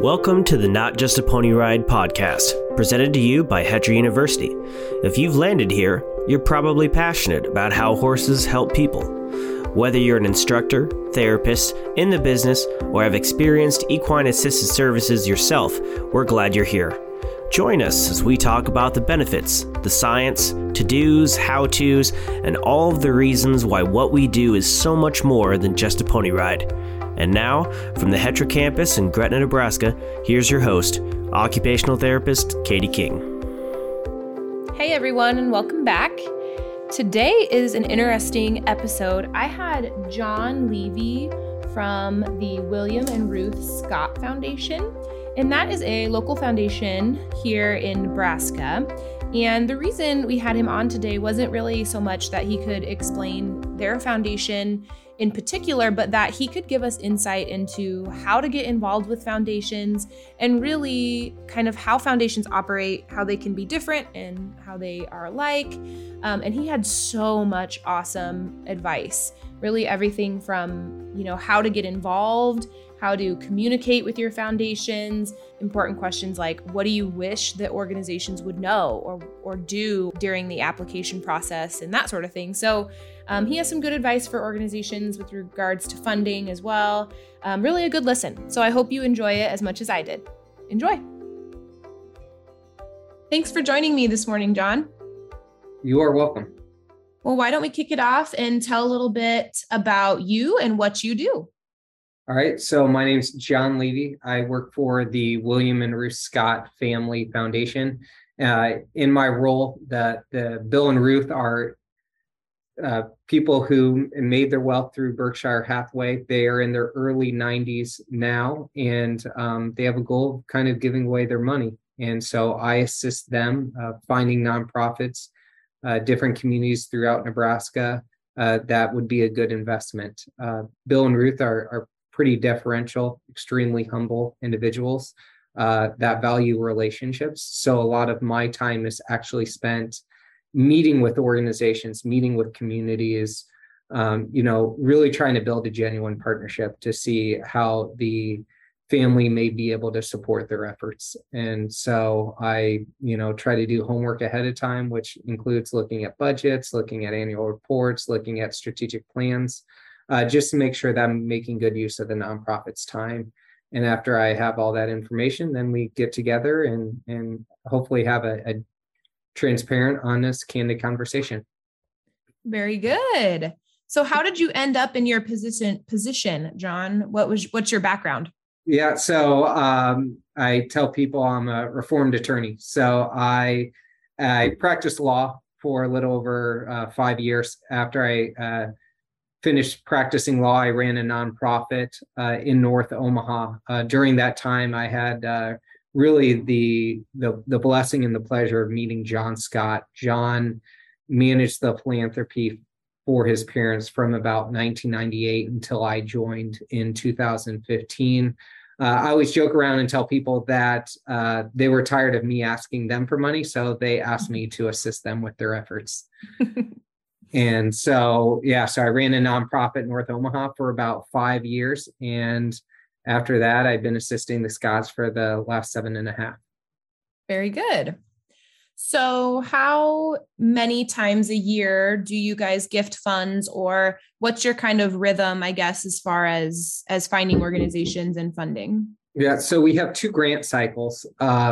Welcome to the Not Just a Pony Ride podcast, presented to you by Hetra University. If you've landed here, you're probably passionate about how horses help people. Whether you're an instructor, therapist, in the business, or have experienced equine assisted services yourself, we're glad you're here. Join us as we talk about the benefits, the science, to-dos, how-tos, and all of the reasons why what we do is so much more than just a pony ride. And now, from the Hetra campus in Gretna, Nebraska, here's your host, occupational therapist Katie King. Hey everyone, and welcome back. Today is an interesting episode. I had John Levy from the William and Ruth Scott Foundation, and that is a local foundation here in Nebraska. And the reason we had him on today wasn't really so much that he could explain their foundation in particular, but that he could give us insight into how to get involved with foundations and really kind of how foundations operate, how they can be different and how they are alike. And he had so much awesome advice, really everything from, how to get involved, how to communicate with your foundations, important questions like what do you wish that organizations would know or do during the application process and that sort of thing. So he has some good advice for organizations with regards to funding as well. Really a good listen. So I hope you enjoy it as much as I did. Enjoy. Thanks for joining me this morning, John. You are welcome. Well, why don't we kick it off and tell a little bit about you and what you do? All right. So my name is John Levy. I work for the William and Ruth Scott Family Foundation. In my role, the Bill and Ruth are people who made their wealth through Berkshire Hathaway. They are in their early 90s now, and they have a goal of kind of giving away their money. And so I assist them finding nonprofits, different communities throughout Nebraska that would be a good investment. Bill and Ruth are pretty deferential, extremely humble individuals that value relationships. So a lot of my time is actually spent meeting with organizations, meeting with communities, really trying to build a genuine partnership to see how the family may be able to support their efforts. And so I, try to do homework ahead of time, which includes looking at budgets, looking at annual reports, looking at strategic plans, just to make sure that I'm making good use of the nonprofit's time. And after I have all that information, then we get together and hopefully have a transparent, honest, candid conversation. Very good. So how did you end up in your position, John? What's your background? Yeah, so I tell people I'm a reformed attorney. So I practiced law for a little over 5 years. After I finished practicing law, I ran a nonprofit in North Omaha. During that time, I had really the blessing and the pleasure of meeting John Scott. John managed the philanthropy for his parents from about 1998 until I joined in 2015. I always joke around and tell people that they were tired of me asking them for money, so they asked me to assist them with their efforts. And so, so I ran a nonprofit in North Omaha for about 5 years. And after that, I've been assisting the Scotts for the last 7.5. Very good. So how many times a year do you guys gift funds, or what's your kind of rhythm, I guess, as far as finding organizations and funding? Yeah, so we have 2 grant cycles,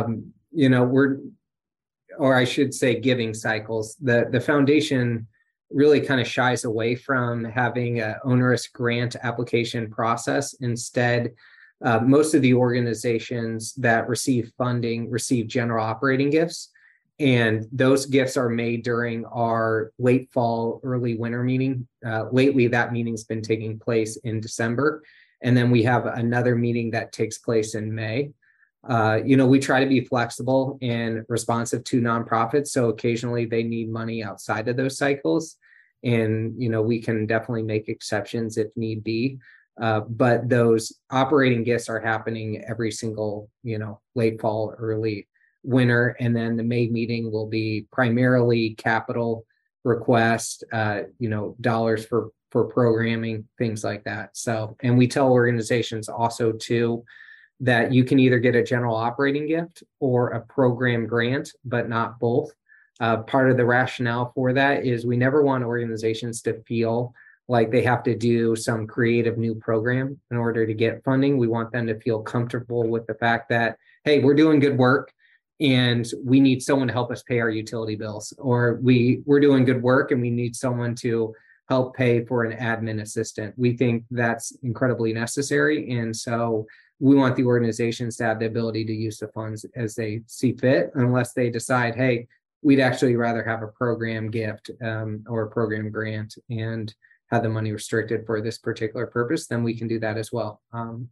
or I should say giving cycles. The foundation really kind of shies away from having an onerous grant application process. Instead, most of the organizations that receive funding receive general operating gifts. And those gifts are made during our late fall, early winter meeting. Lately, that meeting's been taking place in December. And then we have another meeting that takes place in May. We try to be flexible and responsive to nonprofits. So occasionally they need money outside of those cycles. And, we can definitely make exceptions if need be. But those operating gifts are happening every single, late fall, early winter. And then the May meeting will be primarily capital request, dollars for programming, things like that. So, and we tell organizations also too that you can either get a general operating gift or a program grant, but not both. Part of the rationale for that is we never want organizations to feel like they have to do some creative new program in order to get funding. We want them to feel comfortable with the fact that, hey, we're doing good work and we need someone to help us pay our utility bills, or we're doing good work and we need someone to help pay for an admin assistant. We think that's incredibly necessary. And so we want the organizations to have the ability to use the funds as they see fit, unless they decide, hey, we'd actually rather have a program gift or a program grant and have the money restricted for this particular purpose, then we can do that as well.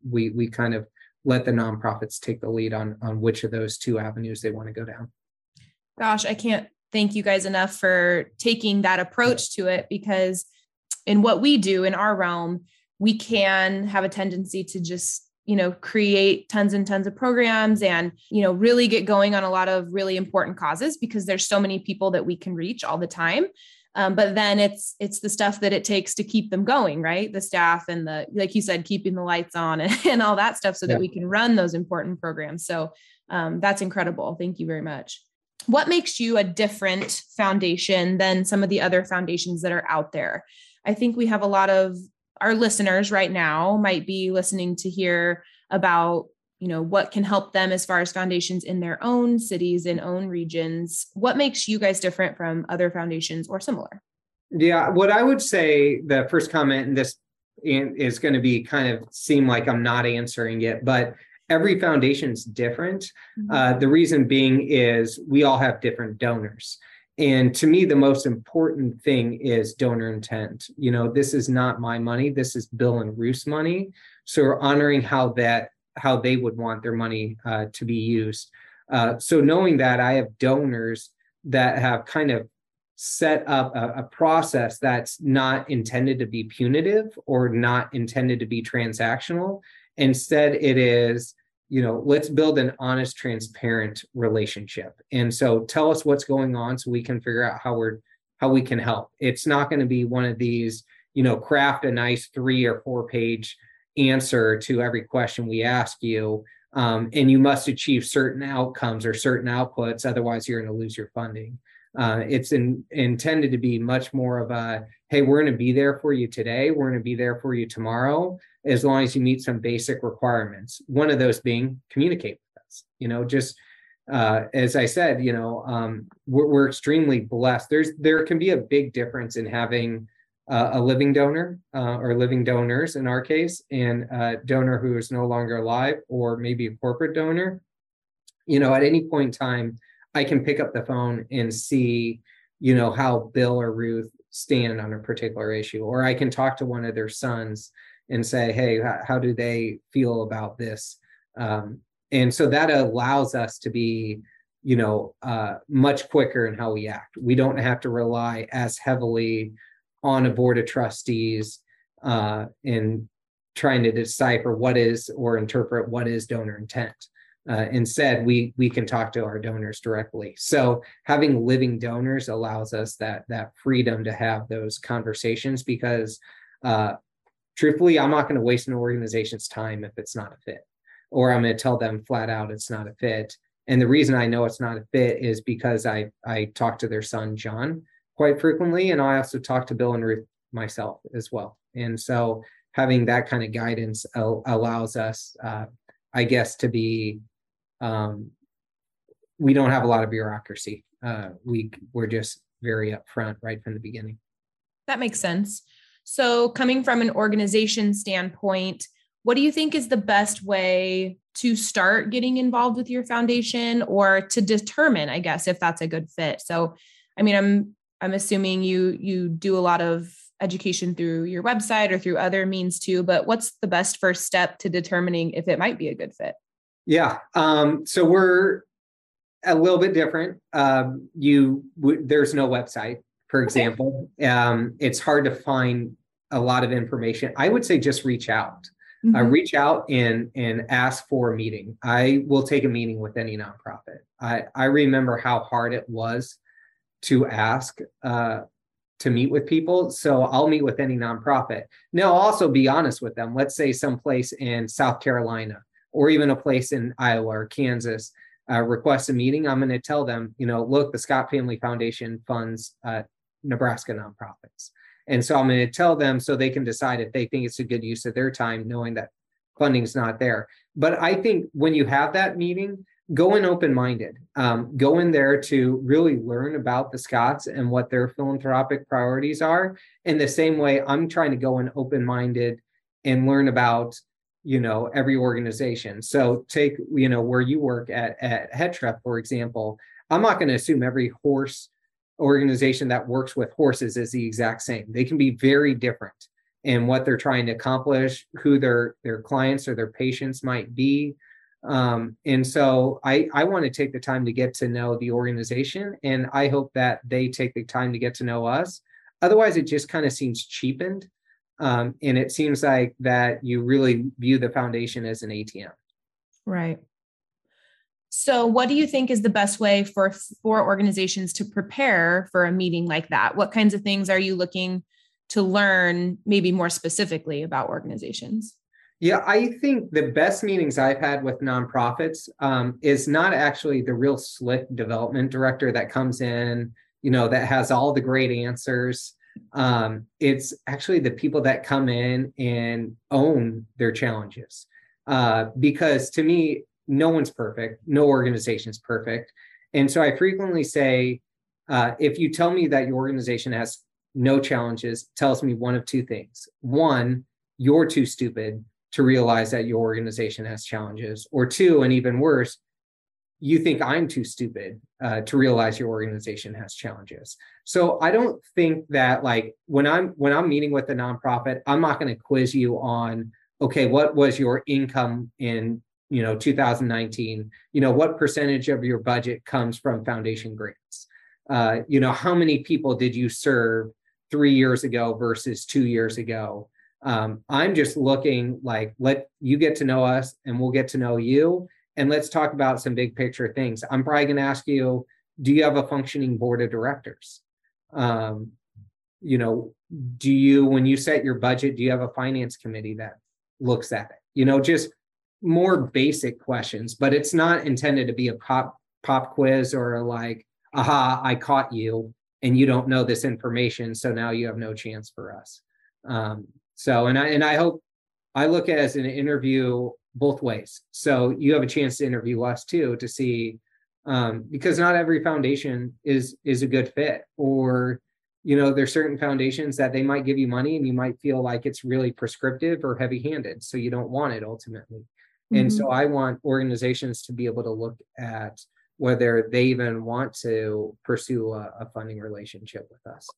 We kind of let the nonprofits take the lead on which of those two avenues they want to go down. Gosh, I can't thank you guys enough for taking that approach to it, because in what we do in our realm, we can have a tendency to just, create tons and tons of programs and, really get going on a lot of really important causes because there's so many people that we can reach all the time. But then it's the stuff that it takes to keep them going, right? The staff and like you said, keeping the lights on and all that stuff so that we can run those important programs. So that's incredible. Thank you very much. What makes you a different foundation than some of the other foundations that are out there? I think we have a lot of our listeners right now might be listening to hear about, what can help them as far as foundations in their own cities and own regions. What makes you guys different from other foundations or similar? Yeah, what I would say, the first comment, and this is going to be kind of seem like I'm not answering it, but every foundation is different. Mm-hmm. The reason being is we all have different donors. And to me, the most important thing is donor intent. This is not my money. This is Bill and Ruth's money. So we're honoring how they would want their money to be used. So knowing that I have donors that have kind of set up a process that's not intended to be punitive or not intended to be transactional. Instead, it is, let's build an honest, transparent relationship. And so tell us what's going on so we can figure out how we can help. It's not going to be one of these, craft a nice 3 or 4 page answer to every question we ask you. And you must achieve certain outcomes or certain outputs. Otherwise, you're going to lose your funding. It's intended to be much more of a, hey, we're going to be there for you today. We're going to be there for you tomorrow, as long as you meet some basic requirements. One of those being communicate with us. As I said, we're extremely blessed. There can be a big difference in having a living donor or living donors in our case, and a donor who is no longer alive, or maybe a corporate donor. At any point in time, I can pick up the phone and see, how Bill or Ruth stand on a particular issue, or I can talk to one of their sons and say, hey, how do they feel about this? And so that allows us to be, much quicker in how we act. We don't have to rely as heavily on a board of trustees in trying to decipher what is or interpret what is donor intent. Instead, we can talk to our donors directly. So having living donors allows us that freedom to have those conversations, because truthfully, I'm not going to waste an organization's time if it's not a fit, or I'm going to tell them flat out it's not a fit. And the reason I know it's not a fit is because I talk to their son, John, quite frequently. And I also talk to Bill and Ruth myself as well. And so having that kind of guidance allows us, I guess, to be, we don't have a lot of bureaucracy. We're just very upfront right from the beginning. That makes sense. So coming from an organization standpoint, what do you think is the best way to start getting involved with your foundation, or to determine, I guess, if that's a good fit? So, I mean, I'm assuming you do a lot of education through your website or through other means too, but what's the best first step to determining if it might be a good fit? Yeah. So we're a little bit different. There's no website, for example. It's hard to find a lot of information. I would say just reach out. Mm-hmm. Reach out and ask for a meeting. I will take a meeting with any nonprofit. I remember how hard it was to ask to meet with people. So I'll meet with any nonprofit. Now, I'll also be honest with them. Let's say someplace in South Carolina or even a place in Iowa or Kansas requests a meeting, I'm going to tell them, look, the Scott Family Foundation funds Nebraska nonprofits. And so I'm going to tell them so they can decide if they think it's a good use of their time, knowing that funding's not there. But I think when you have that meeting, go in open-minded. Go in there to really learn about the Scotts and what their philanthropic priorities are. In the same way, I'm trying to go in open-minded and learn about, every organization. So take, where you work at Hetra, for example. I'm not going to assume every horse organization that works with horses is the exact same. They can be very different in what they're trying to accomplish, who their clients or their patients might be. And so I want to take the time to get to know the organization, and I hope that they take the time to get to know us. Otherwise, it just kind of seems cheapened. And it seems like that you really view the foundation as an ATM. Right. So what do you think is the best way for organizations to prepare for a meeting like that? What kinds of things are you looking to learn, maybe more specifically about organizations? Yeah, I think the best meetings I've had with nonprofits is not actually the real slick development director that comes in, that has all the great answers. It's actually the people that come in and own their challenges. Because to me, no one's perfect. No organization is perfect. And so I frequently say, if you tell me that your organization has no challenges, tells me one of two things. One, you're too stupid to realize that your organization has challenges. Or two, and even worse, you think I'm too stupid to realize your organization has challenges. So I don't think that, like, when I'm meeting with a nonprofit, I'm not going to quiz you on, okay, what was your income in 2019? What percentage of your budget comes from foundation grants? How many people did you serve 3 years ago versus 2 years ago? I'm just looking like, let you get to know us and we'll get to know you. And let's talk about some big picture things. I'm probably going to ask you, do you have a functioning board of directors? Do you, when you set your budget, do you have a finance committee that looks at it? Just more basic questions, but it's not intended to be a pop quiz or like, aha, I caught you and you don't know this information, so now you have no chance for us. I hope, I look at it as an interview both ways. So you have a chance to interview us too, to see, because not every foundation is a good fit, or, there's certain foundations that they might give you money and you might feel like it's really prescriptive or heavy-handed, so you don't want it ultimately. Mm-hmm. And so I want organizations to be able to look at whether they even want to pursue a funding relationship with us.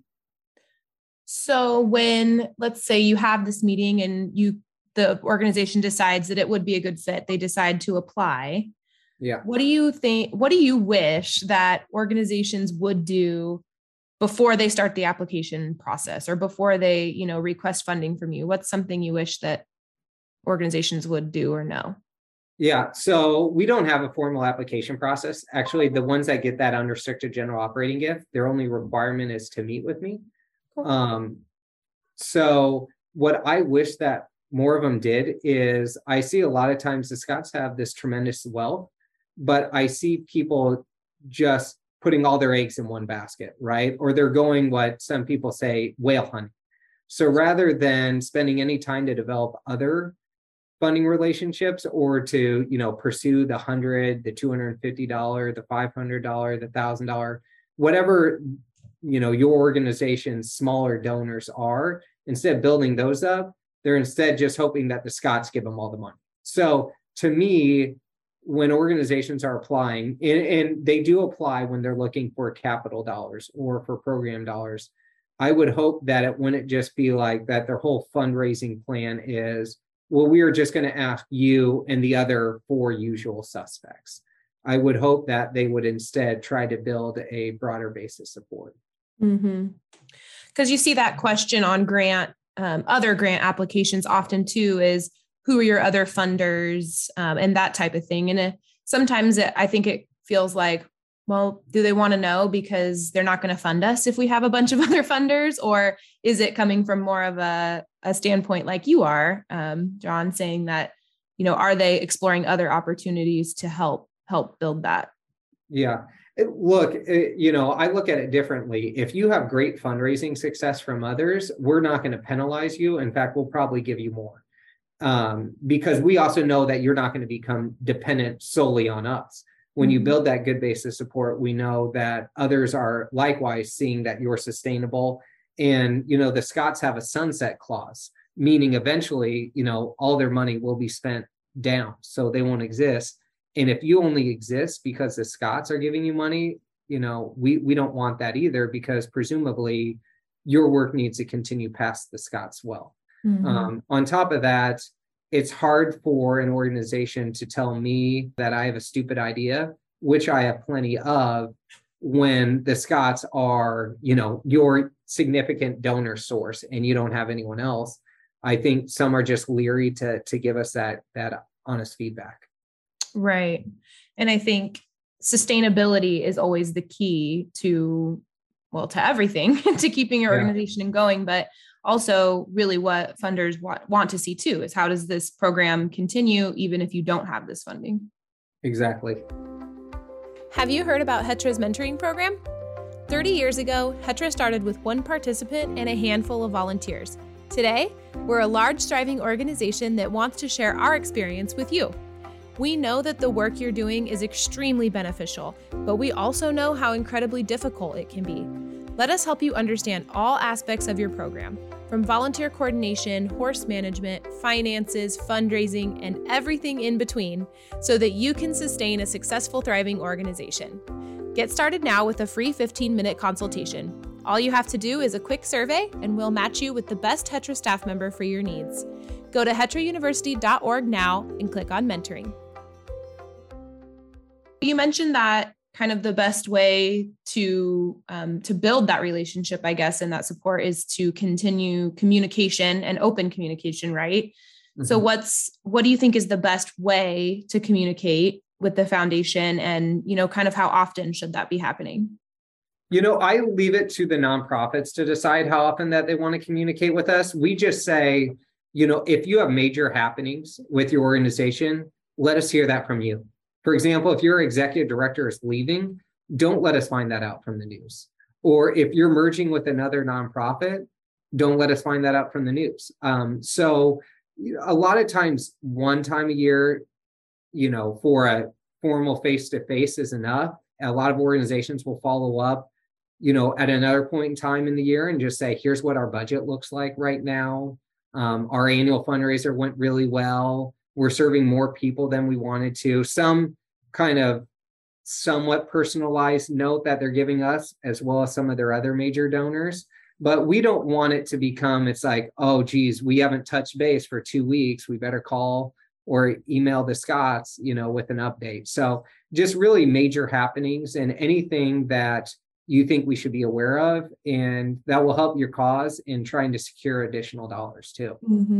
So when, let's say you have this meeting and the organization decides that it would be a good fit, they decide to apply. Yeah. What do you wish that organizations would do before they start the application process, or before they, request funding from you? What's something you wish that organizations would do or know? Yeah, so we don't have a formal application process. Actually, the ones that get that unrestricted general operating gift, their only requirement is to meet with me. Cool. So what I wish that more of them did is, I see a lot of times the Scotts have this tremendous wealth, but I see people just putting all their eggs in one basket, right? Or they're going what some people say, whale hunting. So rather than spending any time to develop other funding relationships, or to, pursue the $100, the $250, the $500, the $1,000, whatever, your organization's smaller donors are, instead of building those up, they're instead just hoping that the Scotts give them all the money. So to me, when organizations are applying, and they do apply when they're looking for capital dollars or for program dollars, I would hope that it wouldn't just be like that their whole fundraising plan is, well, we are just going to ask you and the other 4 usual suspects. I would hope that they would instead try to build a broader base of support. Mm-hmm. Because you see that question on other grant applications often too, is who are your other funders, and that type of thing. And sometimes I think it feels like, well, do they want to know because they're not going to fund us if we have a bunch of other funders? Or is it coming from more of a standpoint like you are, John, saying that, are they exploring other opportunities to help build that? Yeah. Look, I look at it differently. If you have great fundraising success from others, we're not going to penalize you. In fact, we'll probably give you more, because we also know that you're not going to become dependent solely on us. When you build that good base of support, we know that others are likewise seeing that you're sustainable. And, the Scotts have a sunset clause, meaning eventually, all their money will be spent down, so they won't exist. And if you only exist because the Scotts are giving you money, we don't want that either, because presumably your work needs to continue past the Scotts well. On top of that, it's hard for an organization to tell me that I have a stupid idea, which I have plenty of, when the Scotts are, your significant donor source and you don't have anyone else. I think some are just leery to give us that honest feedback. Right. And I think sustainability is always the key to everything, to keeping your organization going, but also really what funders want to see too, is how does this program continue even if you don't have this funding? Exactly. Have you heard about Hetra's mentoring program? 30 years ago, Hetra started with one participant and a handful of volunteers. Today, we're a large, thriving organization that wants to share our experience with you. We know that the work you're doing is extremely beneficial, but we also know how incredibly difficult it can be. Let us help you understand all aspects of your program, from volunteer coordination, horse management, finances, fundraising, and everything in between, so that you can sustain a successful, thriving organization. Get started now with a free 15-minute consultation. All you have to do is a quick survey, and we'll match you with the best Hetra staff member for your needs. Go to hetrauniversity.org now and click on mentoring. You mentioned that kind of the best way to build that relationship, I guess, and that support is to continue communication and open communication, right? So what do you think is the best way to communicate with the foundation, and, kind of how often should that be happening? I leave it to the nonprofits to decide how often that they want to communicate with us. We just say, if you have major happenings with your organization, let us hear that from you. For example, if your executive director is leaving, don't let us find that out from the news. Or if you're merging with another nonprofit, don't let us find that out from the news. So a lot of times, one time a year, for a formal face-to-face is enough. A lot of organizations will follow up, at another point in time in the year and just say, here's what our budget looks like right now. Our annual fundraiser went really well. We're serving more people than we wanted to. Some kind of somewhat personalized note that they're giving us, as well as some of their other major donors. But we don't want it to become, it's like, oh, geez, we haven't touched base for 2 weeks. We better call or email the Scotts, with an update. So just really major happenings and anything that you think we should be aware of, and that will help your cause in trying to secure additional dollars too.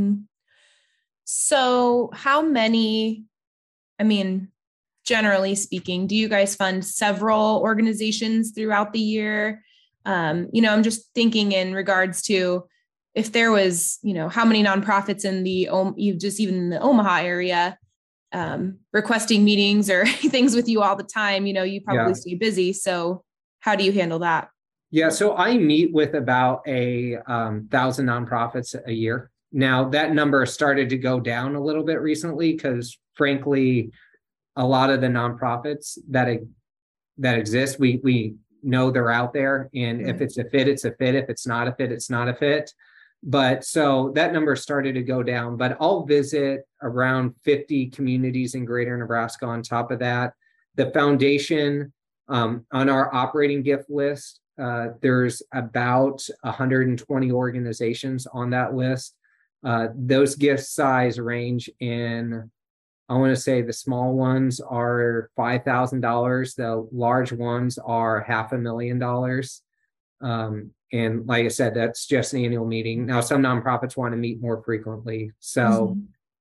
So how many, generally speaking, do you guys fund several organizations throughout the year? I'm just thinking in regards to if there was, how many nonprofits in even in the Omaha area requesting meetings or things with you all the time, you probably stay busy. So how do you handle that? Yeah, so I meet with about 1,000 nonprofits a year. Now, that number started to go down a little bit recently because, frankly, a lot of the nonprofits that exist, we know they're out there. And if it's a fit, it's a fit. If it's not a fit, it's not a fit. But so that number started to go down. But I'll visit around 50 communities in Greater Nebraska on top of that. The foundation, on our operating gift list, there's about 120 organizations on that list. Those gift size range in, I want to say the small ones are $5,000. The large ones are $500,000. And like I said, that's just an annual meeting. Now, some nonprofits want to meet more frequently. So,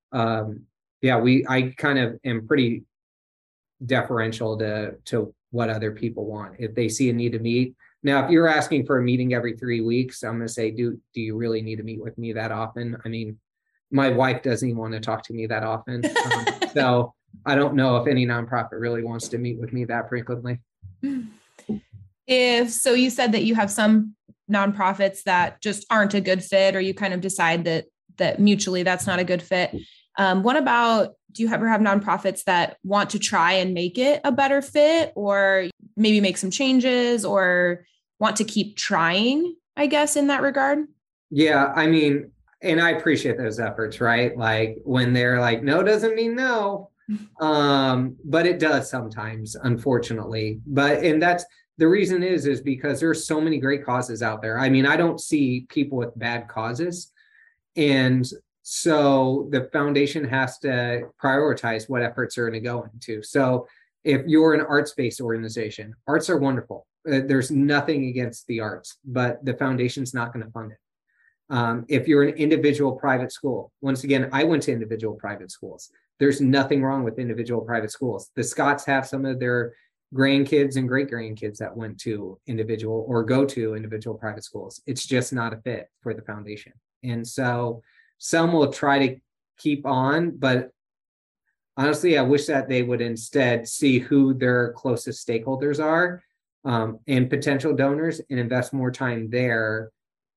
I kind of am pretty deferential to what other people want. If they see a need to meet. Now, if you're asking for a meeting every 3 weeks, I'm going to say, do you really need to meet with me that often? my wife doesn't even want to talk to me that often. So I don't know if any nonprofit really wants to meet with me that frequently. So you said that you have some nonprofits that just aren't a good fit, or you kind of decide that mutually that's not a good fit. What about, do you ever have nonprofits that want to try and make it a better fit, or maybe make some changes, or want to keep trying, I guess, in that regard? Yeah, I mean, and I appreciate those efforts, right? Like when they're like, no doesn't mean no. But it does sometimes, unfortunately. And that's the reason is because there's so many great causes out there. I mean, I don't see people with bad causes. And so the foundation has to prioritize what efforts are going to go into. So if you're an arts-based organization, arts are wonderful. There's nothing against the arts, but the foundation's not going to fund it. If you're an individual private school, once again, I went to individual private schools. There's nothing wrong with individual private schools. The Scotts have some of their grandkids and great grandkids that went to individual or go to individual private schools. It's just not a fit for the foundation. And so some will try to keep on, but honestly, I wish that they would instead see who their closest stakeholders are, and potential donors, and invest more time there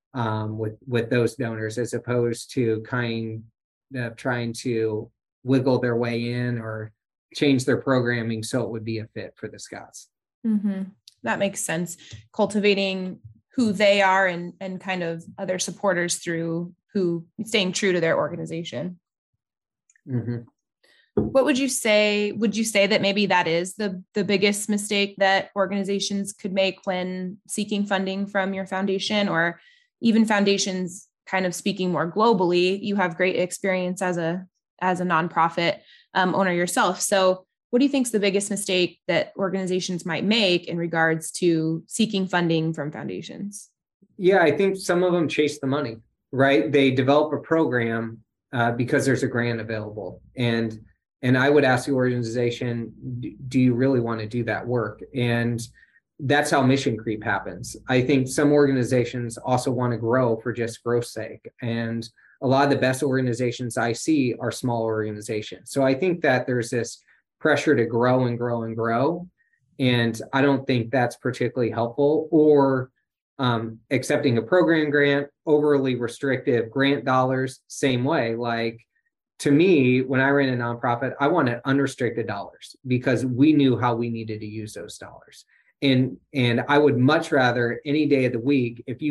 with those donors, as opposed to kind of trying to wiggle their way in or change their programming so it would be a fit for the Scotts. Mm-hmm. That makes sense. Cultivating who they are and kind of other supporters through who staying true to their organization. Mm-hmm. What would you say? Would you say that maybe that is the biggest mistake that organizations could make when seeking funding from your foundation, or even foundations kind of speaking more globally? You have great experience as a nonprofit owner yourself. So what do you think is the biggest mistake that organizations might make in regards to seeking funding from foundations? Yeah, I think some of them chase the money, right? They develop a program because there's a grant available. And I would ask the organization, do you really want to do that work? And that's how mission creep happens. I think some organizations also want to grow for just growth's sake. And a lot of the best organizations I see are small organizations. So I think that there's this pressure to grow and grow and grow. And I don't think that's particularly helpful. Or accepting a program grant, overly restrictive grant dollars, same way. Like, to me, when I ran a nonprofit, I wanted unrestricted dollars because we knew how we needed to use those dollars. And I would much rather any day of the week, if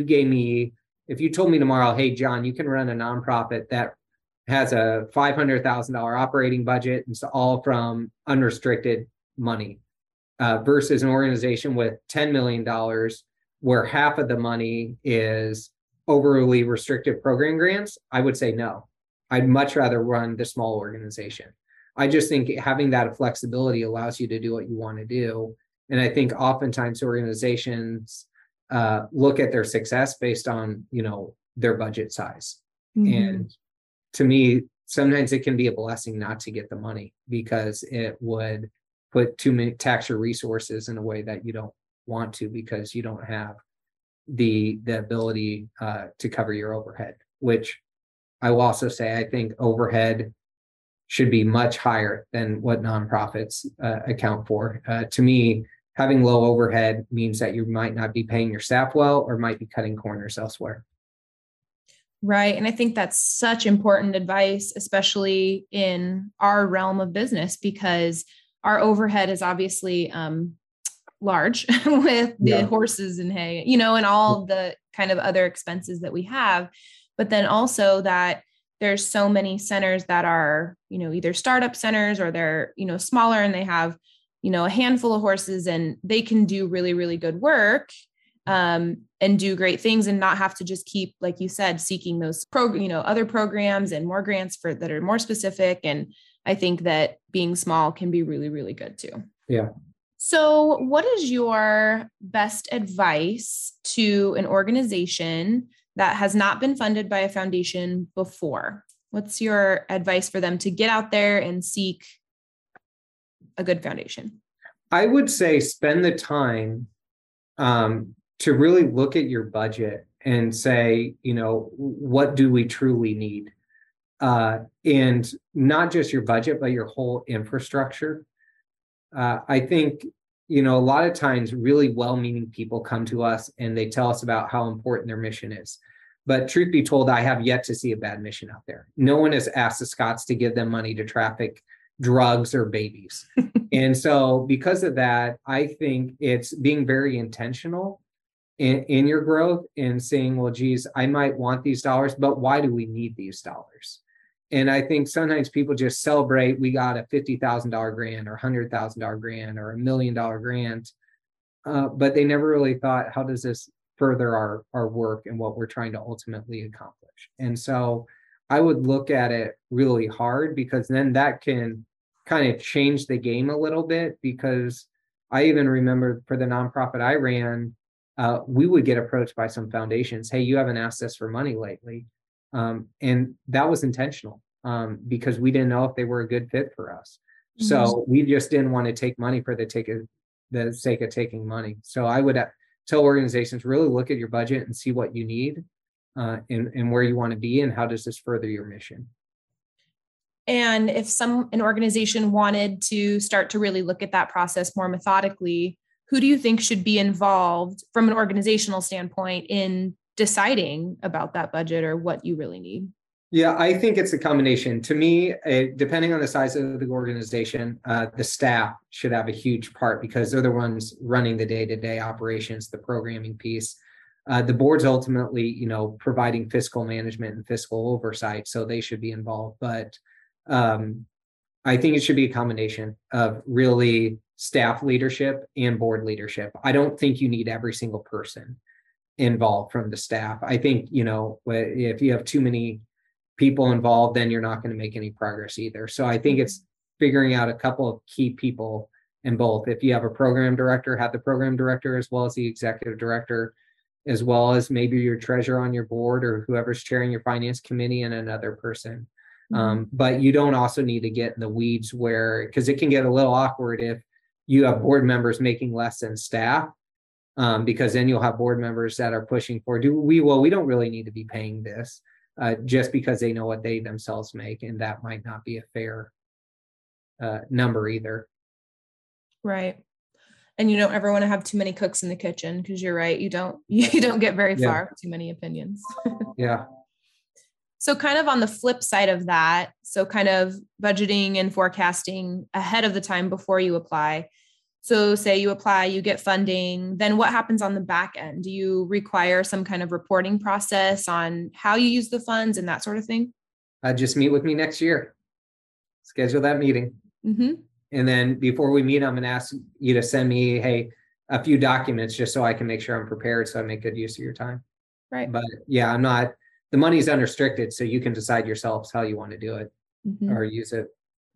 you told me tomorrow, hey, John, you can run a nonprofit that has a $500,000 operating budget, and it's all from unrestricted money, versus an organization with $10 million where half of the money is overly restrictive program grants, I would say no. I'd much rather run the small organization. I just think having that flexibility allows you to do what you want to do. And I think oftentimes organizations look at their success based on, their budget size. Mm-hmm. And to me, sometimes it can be a blessing not to get the money, because it would put too many tax your resources in a way that you don't want to, because you don't have the ability to cover your overhead, which I will also say, I think overhead should be much higher than what nonprofits account for. To me, having low overhead means that you might not be paying your staff well, or might be cutting corners elsewhere. Right. And I think that's such important advice, especially in our realm of business, because our overhead is obviously large with the horses and hay, and all the kind of other expenses that we have. But then also that there's so many centers that are, either startup centers, or they're, smaller, and they have, a handful of horses, and they can do really, really good work and do great things, and not have to just keep, like you said, seeking those other programs and more grants that are more specific. And I think that being small can be really, really good too. Yeah. So what is your best advice to an organization that has not been funded by a foundation before? What's your advice for them to get out there and seek a good foundation? I would say spend the time to really look at your budget and say, what do we truly need? and not just your budget, but your whole infrastructure. I think, a lot of times really well-meaning people come to us and they tell us about how important their mission is. But truth be told, I have yet to see a bad mission out there. No one has asked the Scotts to give them money to traffic drugs or babies. And so because of that, I think it's being very intentional in your growth and saying, well, geez, I might want these dollars, but why do we need these dollars? And I think sometimes people just celebrate, we got a $50,000 grant or $100,000 grant or $1 million grant, but they never really thought, how does this further our work and what we're trying to ultimately accomplish? And so I would look at it really hard, because then that can kind of change the game a little bit. Because I even remember for the nonprofit I ran, we would get approached by some foundations. Hey, you haven't asked us for money lately. And that was intentional, because we didn't know if they were a good fit for us. Mm-hmm. So we just didn't want to take money for the sake of taking money. So I would tell organizations, really look at your budget and see what you need, and where you want to be, and how does this further your mission. And if an organization wanted to start to really look at that process more methodically, who do you think should be involved from an organizational standpoint in deciding about that budget or what you really need? Yeah, I think it's a combination. To me, depending on the size of the organization, the staff should have a huge part, because they're the ones running the day-to-day operations, the programming piece. The board's ultimately, providing fiscal management and fiscal oversight, so they should be involved. But I think it should be a combination of really staff leadership and board leadership. I don't think you need every single person involved from the staff. I think, if you have too many people involved, then you're not going to make any progress either. So I think it's figuring out a couple of key people in both. If you have a program director, have the program director as well as the executive director, as well as maybe your treasurer on your board or whoever's chairing your finance committee, and another person. But you don't also need to get in the weeds because it can get a little awkward if you have board members making less than staff, because then you'll have board members that are pushing for, we don't really need to be paying this, just because they know what they themselves make. And that might not be a fair number either. Right. And you don't ever want to have too many cooks in the kitchen, because you're right. You don't get very far with too many opinions. Yeah. So kind of on the flip side of that, so kind of budgeting and forecasting ahead of the time before you apply. So say you apply, you get funding, then what happens on the back end? Do you require some kind of reporting process on how you use the funds and that sort of thing? Just meet with me next year. Schedule that meeting. Mm-hmm. And then before we meet, I'm going to ask you to send me, a few documents just so I can make sure I'm prepared, so I make good use of your time. Right. But yeah, the money's unrestricted, so you can decide yourselves how you want to do it or use it.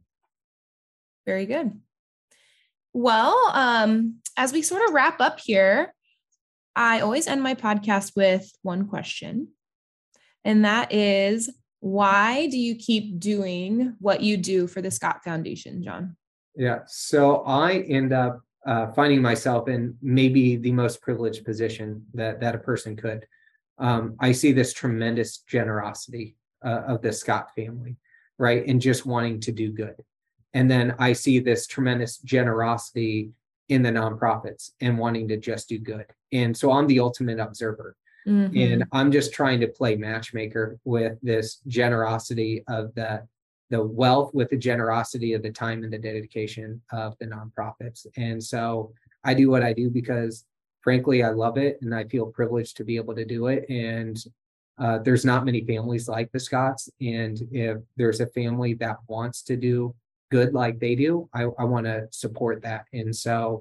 Very good. Well, as we sort of wrap up here, I always end my podcast with one question. And that is, why do you keep doing what you do for the Scott Foundation, John? Yeah. So I end up finding myself in maybe the most privileged position that a person could. I see this tremendous generosity of the Scott family, right? And just wanting to do good. And then I see this tremendous generosity in the nonprofits and wanting to just do good. And so I'm the ultimate observer. Mm-hmm. And I'm just trying to play matchmaker with this generosity of the wealth, with the generosity of the time and the dedication of the nonprofits. And so I do what I do because, frankly, I love it and I feel privileged to be able to do it. And there's not many families like the Scotts. And if there's a family that wants to do good like they do, I want to support that. And so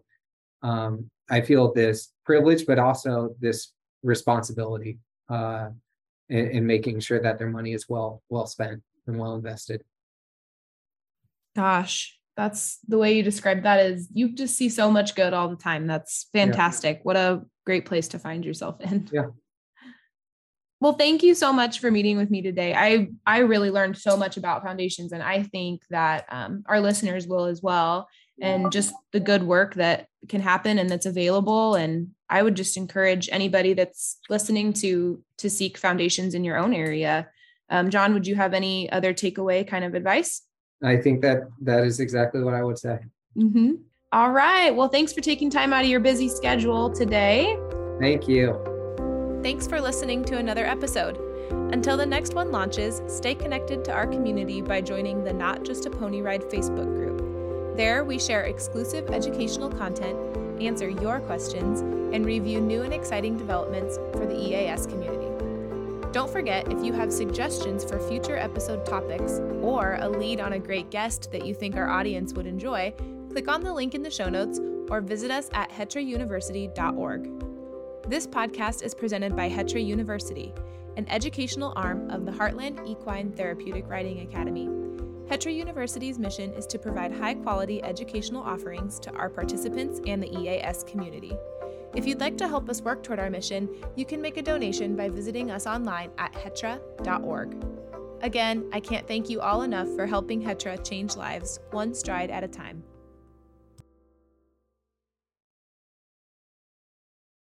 I feel this privilege, but also this responsibility in making sure that their money is well spent and well invested. Gosh, that's the way you describe that, is you just see so much good all the time. That's fantastic. Yeah. What a great place to find yourself in. Yeah. Well, thank you so much for meeting with me today. I really learned so much about foundations, and I think that our listeners will as well, and just the good work that can happen and that's available. And I would just encourage anybody that's listening to seek foundations in your own area. John, would you have any other takeaway kind of advice? I think that is exactly what I would say. Mm-hmm. All right. Well, thanks for taking time out of your busy schedule today. Thank you. Thanks for listening to another episode. Until the next one launches, stay connected to our community by joining the Not Just a Pony Ride Facebook group. There, we share exclusive educational content, answer your questions, and review new and exciting developments for the EAS community. Don't forget, if you have suggestions for future episode topics or a lead on a great guest that you think our audience would enjoy, click on the link in the show notes or visit us at hetrauniversity.org. This podcast is presented by Hetra University, an educational arm of the Heartland Equine Therapeutic Riding Academy. Hetra University's mission is to provide high-quality educational offerings to our participants and the EAS community. If you'd like to help us work toward our mission, you can make a donation by visiting us online at hetra.org. Again, I can't thank you all enough for helping Hetra change lives one stride at a time.